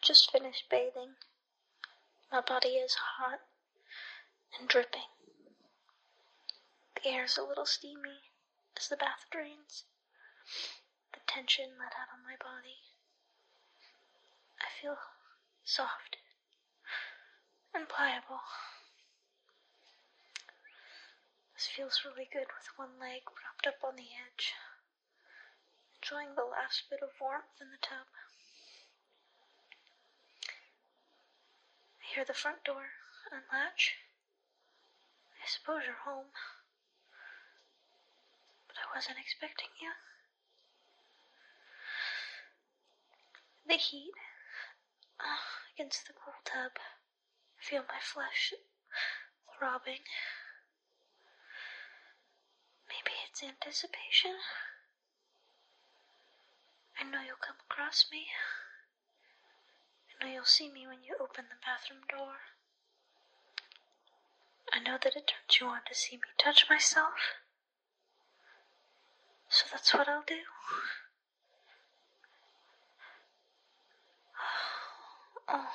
just finished bathing. My body is hot and dripping. The air is a little steamy as the bath drains. The tension let out on my body. I feel soft and pliable. This feels really good with one leg propped up on the edge, enjoying the last bit of warmth in the tub. I hear the front door unlatch. I suppose you're home, but I wasn't expecting you. The heat against the cool tub. I feel my flesh throbbing. Maybe it's anticipation. I know you'll come across me. I know you'll see me when you open the bathroom door. I know that it turns you on to see me touch myself. So that's what I'll do. Oh.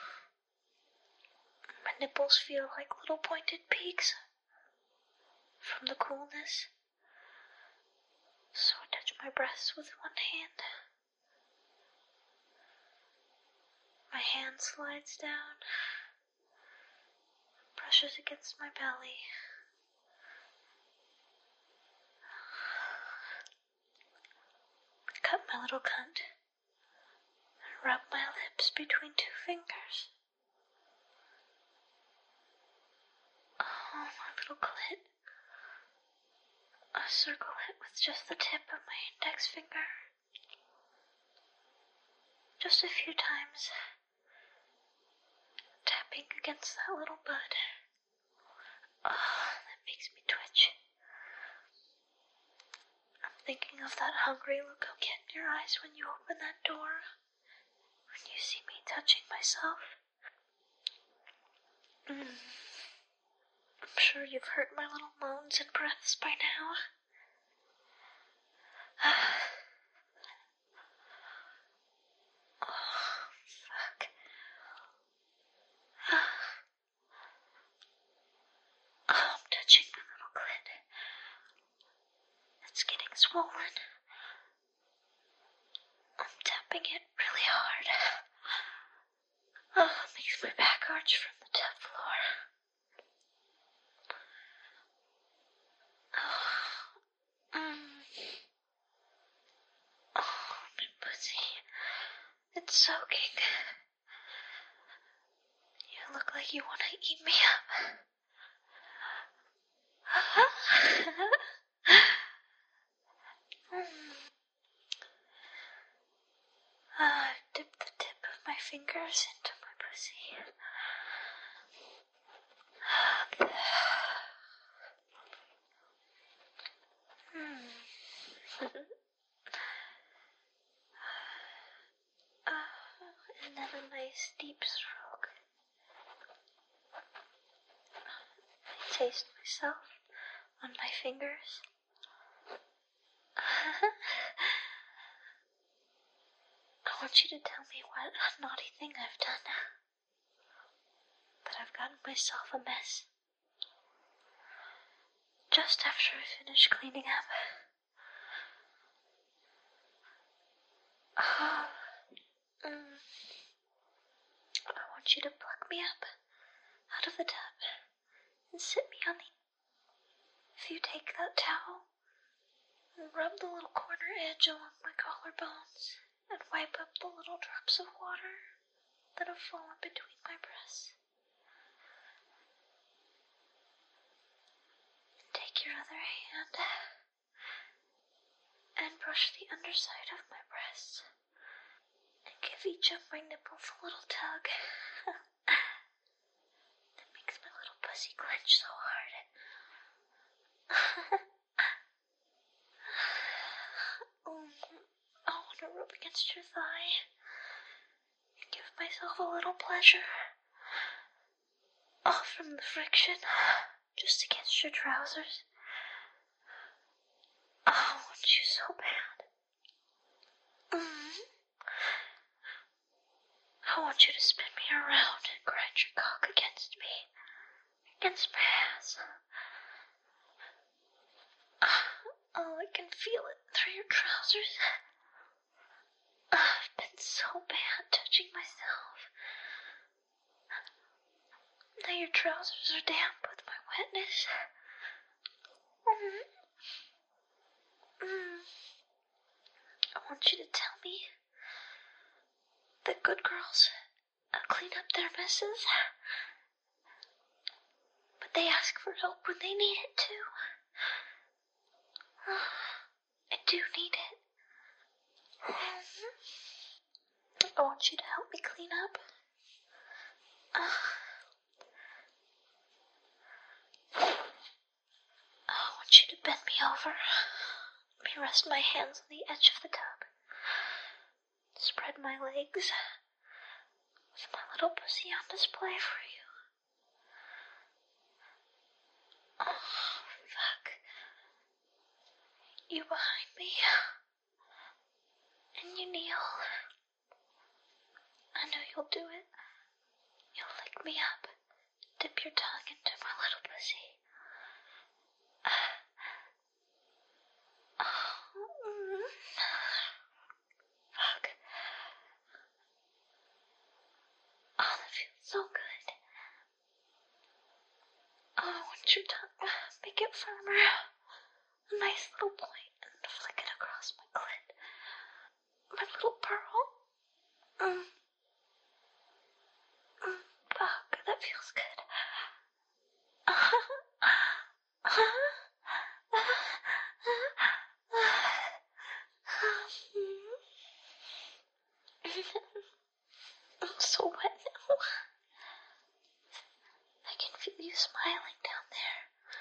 My nipples feel like little pointed peaks from the coolness. So I touch my breasts with one hand. My hand slides down, brushes against my belly. I cut my little cunt and rub my lips between two fingers. Oh, my little clit. I circle it with just the tip of my index finger. Just a few times. Tapping against that little bud. Oh, that makes me twitch. I'm thinking of that hungry look I'll get in your eyes when you open that door. When you see me touching myself. I'm sure you've heard my little moans and breaths by now. Oh, fuck. I'm touching my little clit. It's getting swollen. I'm tapping it really hard. Oh, it makes my back arch from the tub floor. Oh, my pussy. It's soaking. You look like you want to eat me up. I dipped the tip of my fingers into my pussy. And then a nice deep stroke. I taste myself on my fingers. I want you to tell me what naughty thing I've done. That I've gotten myself a mess. Just after I finish cleaning up. I want you to pluck me up out of the tub and sit me on the... If you take that towel and rub the little corner edge along my collarbones and wipe up the little drops of water that have fallen between my breasts. And take your other hand and brush the underside of my breasts. And give each of my nipples a little tug. That makes my little pussy clench so hard. I want to rub against your thigh and give myself a little pleasure. Off from the friction, just against your trousers. I want you so bad. I I want you to spin me around and grind your cock against me. Against my ass. Oh, I can feel it through your trousers. I've been so bad touching myself. Now your trousers are damp with my wetness. I want you to tell me that good girls clean up their messes, but they ask for help when they need it too. I do need it. I want you to help me clean up. I want you to bend me over. Let me rest my hands on the edge of the tub. Spread my legs with my little pussy on display for you. Oh, fuck. You behind me. And you kneel. I know you'll do it. You'll lick me up. Dip your tongue into my little pussy. Fuck. Oh, that feels so good. Oh, I want your tongue. Make it firmer. A nice little point and flick it across my clit. My little pearl. Fuck, that feels good. I'm so wet now. I can feel you smiling down there.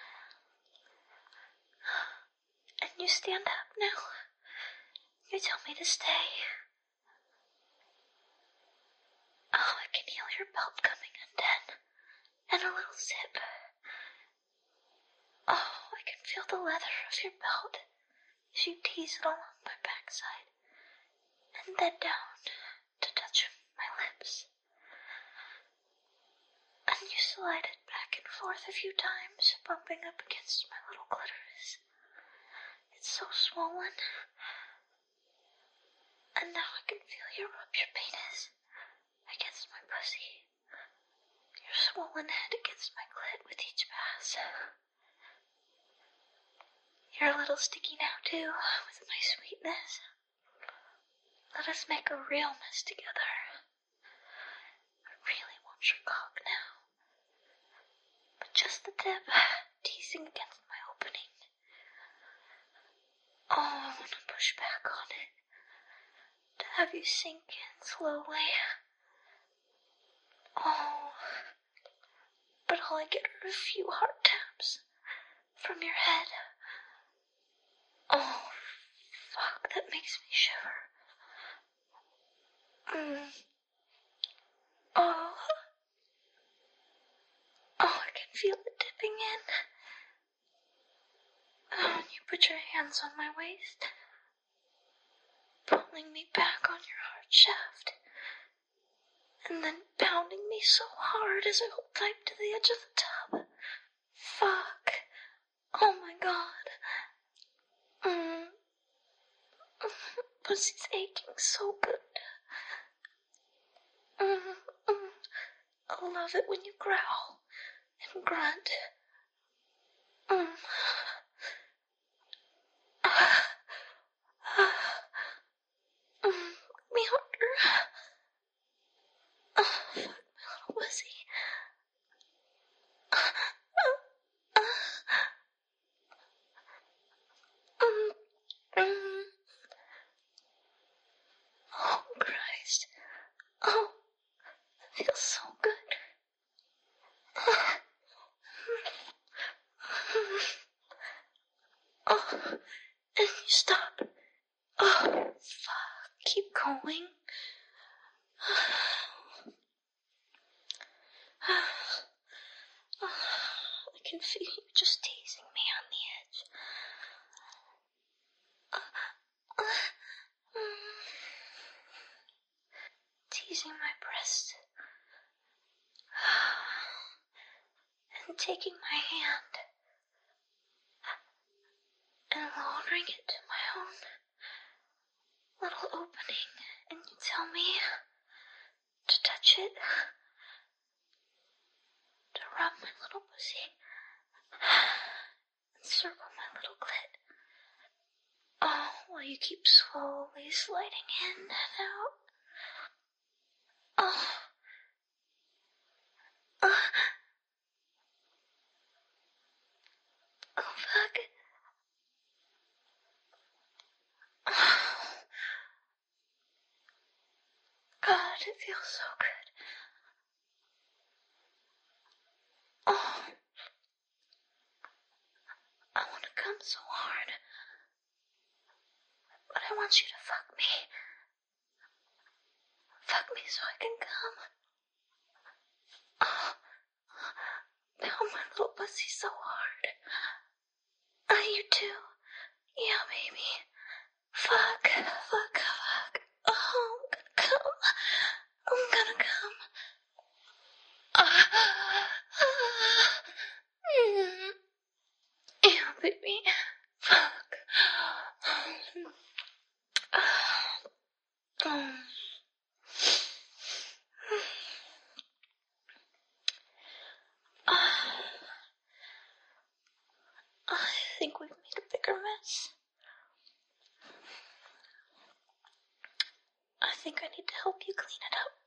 And you stand up now. You tell me to stay. Oh, I can hear your belt coming undone. And a little zip. Oh, I can feel the leather of your belt as you tease it along my backside. And then down to touch my lips. And you slide it back and forth a few times, bumping up against my little clitoris. It's so swollen. And now I can feel you rub your penis against my pussy. Your swollen head against my clit with each pass. You're a little sticky now too, with my sweetness. Let us make a real mess together. I really want your cock now. But just the tip, teasing against my opening. Oh, I want to push back on it. To have you sink in slowly. Oh, but all I get are a few heart taps from your head. Oh, fuck, that makes me shiver. Oh, I can feel it dipping in. Oh, and you put your hands on my waist, pulling me back on your heart shaft, and then pounding me so hard as I hold tight to the edge of the tub. Fuck. Oh my god. Pussy's aching so good. I love it when you growl and grunt. Me harder. Fuck my little pussy. Oh, Christ. Oh, it feels so good. Oh, and you stop. Oh, fuck. Keep going. I can feel you just teasing me on the edge. squeezing my breast and taking my hand and lowering it to my own little opening, and you tell me to touch it, to rub my little pussy, and circle my little clit. Oh, while you keep slowly sliding in and out. Oh. Oh, fuck. God, it feels so good. Oh. I want to come so hard. But I want you to fuck me. Fuck me so I can come. Oh. Pound my little pussy so hard. You too. Yeah, baby. Fuck. Fuck. Fuck. Oh, I'm gonna come. I'm gonna come. Yeah, baby. Fuck. I think we've made a bigger mess. I think I need to help you clean it up.